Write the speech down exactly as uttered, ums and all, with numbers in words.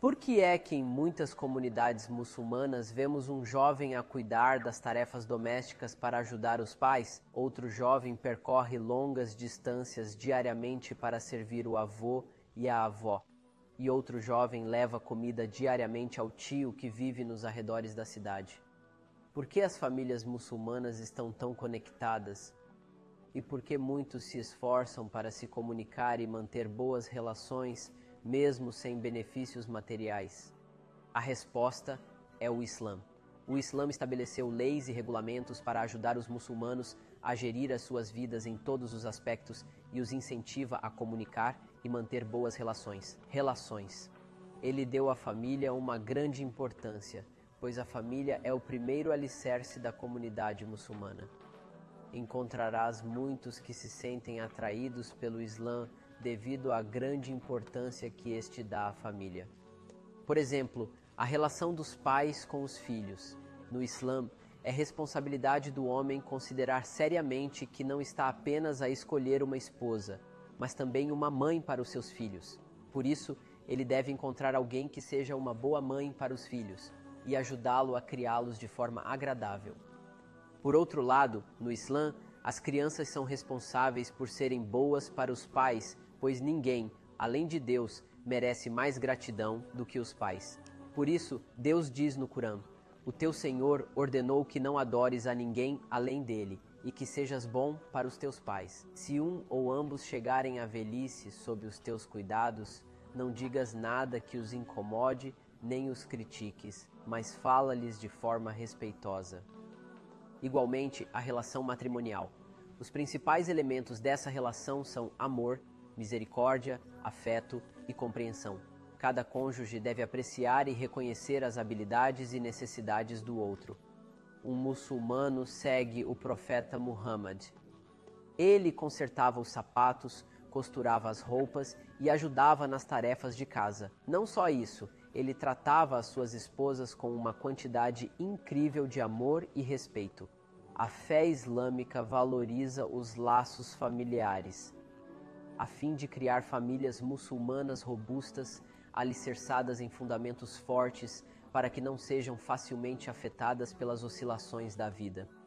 Por que é que em muitas comunidades muçulmanas vemos um jovem a cuidar das tarefas domésticas para ajudar os pais? Outro jovem percorre longas distâncias diariamente para servir o avô e a avó. E outro jovem leva comida diariamente ao tio que vive nos arredores da cidade. Por que as famílias muçulmanas estão tão conectadas? E por que muitos se esforçam para se comunicar e manter boas relações, mesmo sem benefícios materiais? A resposta é o Islã. O Islã estabeleceu leis e regulamentos para ajudar os muçulmanos a gerir as suas vidas em todos os aspectos e os incentiva a comunicar e manter boas relações. Relações. Ele deu à família uma grande importância, pois a família é o primeiro alicerce da comunidade muçulmana. Encontrarás muitos que se sentem atraídos pelo Islã devido à grande importância que este dá à família. Por exemplo, a relação dos pais com os filhos. No Islã, é responsabilidade do homem considerar seriamente que não está apenas a escolher uma esposa, mas também uma mãe para os seus filhos. Por isso, ele deve encontrar alguém que seja uma boa mãe para os filhos e ajudá-lo a criá-los de forma agradável. Por outro lado, no Islã, as crianças são responsáveis por serem boas para os pais, pois ninguém, além de Deus, merece mais gratidão do que os pais. Por isso, Deus diz no Corão: o teu Senhor ordenou que não adores a ninguém além dele, e que sejas bom para os teus pais. Se um ou ambos chegarem à velhice sob os teus cuidados, não digas nada que os incomode, nem os critiques, mas fala-lhes de forma respeitosa. Igualmente, a relação matrimonial. Os principais elementos dessa relação são amor, misericórdia, afeto e compreensão. Cada cônjuge deve apreciar e reconhecer as habilidades e necessidades do outro. Um muçulmano segue o profeta Muhammad. Ele consertava os sapatos, costurava as roupas e ajudava nas tarefas de casa. Não só isso, ele tratava as suas esposas com uma quantidade incrível de amor e respeito. A fé islâmica valoriza os laços familiares, a fim de criar famílias muçulmanas robustas, alicerçadas em fundamentos fortes, para que não sejam facilmente afetadas pelas oscilações da vida.